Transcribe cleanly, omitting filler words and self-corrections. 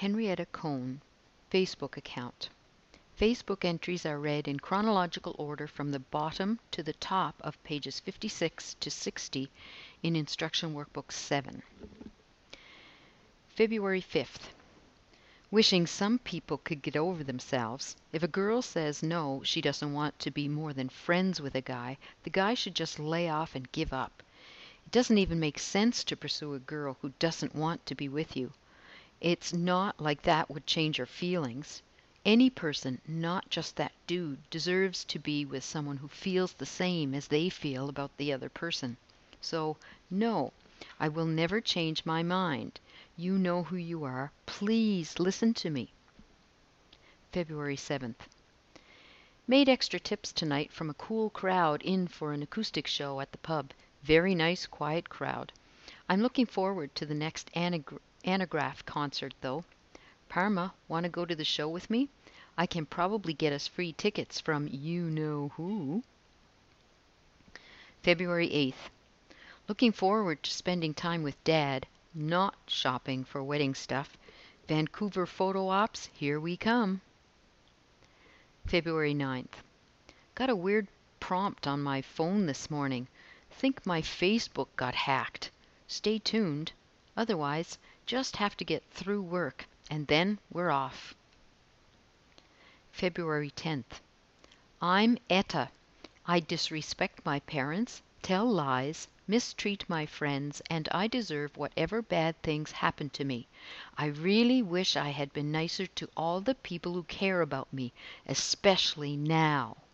Henrietta Cohn, Facebook account. Facebook entries are read in chronological order from the bottom to the top of pages 56 to 60 in Instruction Workbook 7. February 5th. Wishing some people could get over themselves. If a girl says no, she doesn't want to be more than friends with a guy, the guy should just lay off and give up. It doesn't even make sense to pursue a girl who doesn't want to be with you. It's not like that would change your feelings. Any person, not just that dude, deserves to be with someone who feels the same as they feel about the other person. So, no, I will never change my mind. You know who you are. Please listen to me. February 7th. Made extra tips tonight from a cool crowd in for an acoustic show at the pub. Very nice, quiet crowd. I'm looking forward to the next Anagraph concert, though. Parma, want to go to the show with me? I can probably get us free tickets from you-know-who. February 8th. Looking forward to spending time with Dad, not shopping for wedding stuff. Vancouver photo ops, here we come. February 9th. Got a weird prompt on my phone this morning. Think my Facebook got hacked. Stay tuned. Otherwise, just have to get through work, and then we're off. February 10th. I'm Etta. I disrespect my parents, tell lies, mistreat my friends, and I deserve whatever bad things happen to me. I really wish I had been nicer to all the people who care about me, especially now.